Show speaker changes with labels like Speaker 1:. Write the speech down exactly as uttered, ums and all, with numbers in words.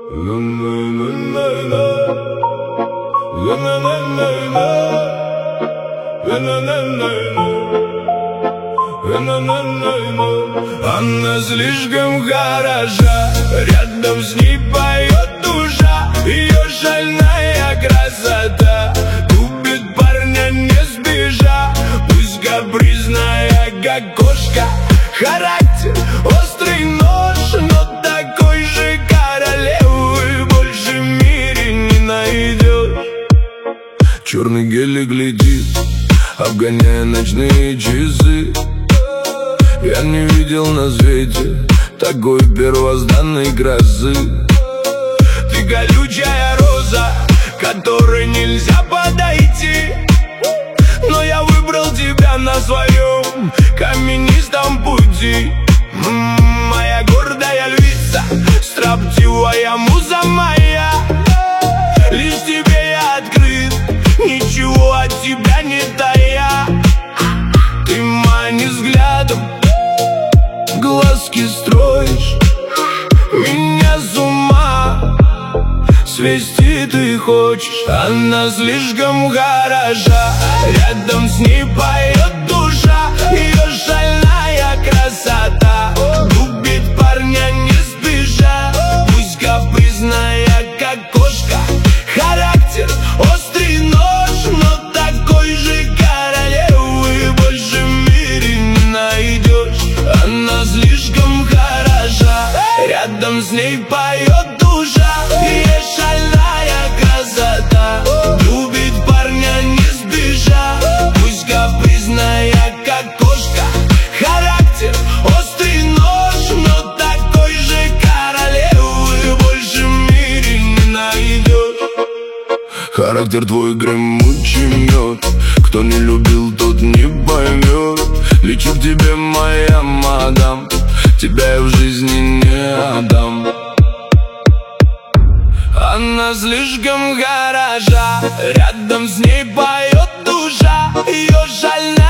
Speaker 1: Она слишком хороша, рядом с ней поет душа. Ее шальная красота губит парня не спеша. Пусть капризная, как кошка, характер острый нож, но такой же королевы больше в мире не найдешь. Черный гелик глядит, обгоняя ночные часы. Я не видел на свете такой первозданной красы. Ты колючая роза, к которой нельзя подойти, но я выбрал тебя на своем каменистом пути. М-м, моя гордая львица, строптивая муза моя. Лишь тебе я открыт, ничего от тебя не тая. Ты манишь взглядом, глазки строишь, меня с ума свести ты хочешь. Она слишком хороша, рядом с ней поет душа. Ее шальная красота губит парня не спеша. Пусть капризная, как кошка, характер острый нож, но такой же королевы больше в мире не найдешь. Она слишком хороша, рядом с ней поет душа. Ее шальная красота любит парня не спеша. Пусть капризная, как кошка, характер острый нож, но такой же королевы больше в мире не найдешь. Характер твой гремучий мед, кто не любил, тот не поймет. Лечу к тебе, моя мадам, тебя я в жизни не отдам. Она слишком хороша, рядом с ней поет душа. Ее шальная